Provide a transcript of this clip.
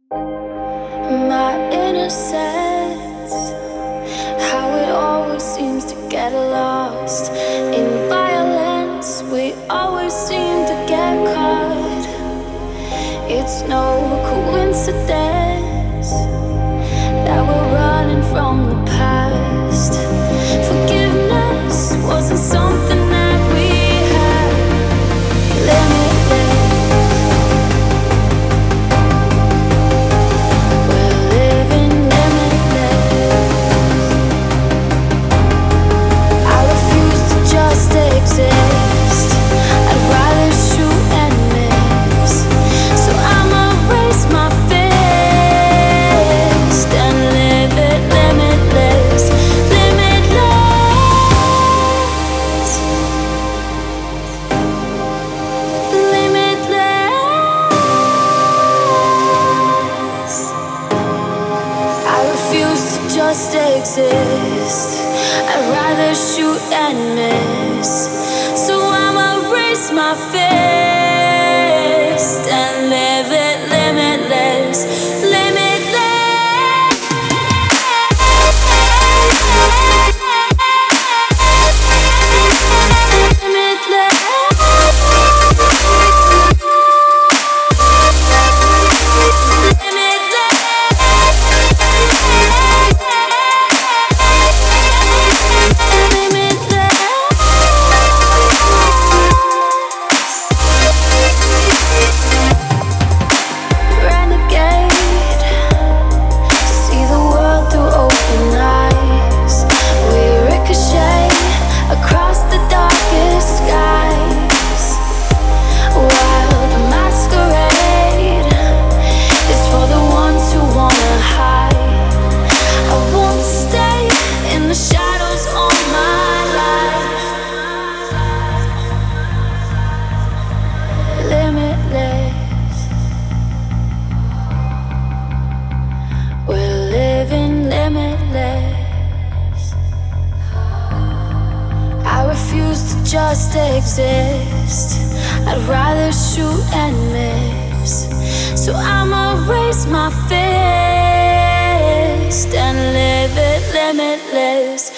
My innocence, how it always seems to get lost in violence. We always seem to get caught. It's no coincidence that we're running from the past. Forgiveness wasn't something that we had. Limitless. Exist. I'd rather shoot and miss, so I'ma raise my fist and live it limitless, limitless, limitless. I refuse to just exist. I'd rather shoot and miss, so I'ma raise my fist and live it limitless, limitless, limitless. Just exist. I'd rather shoot and miss, so I'ma raise my fist and live it limitless.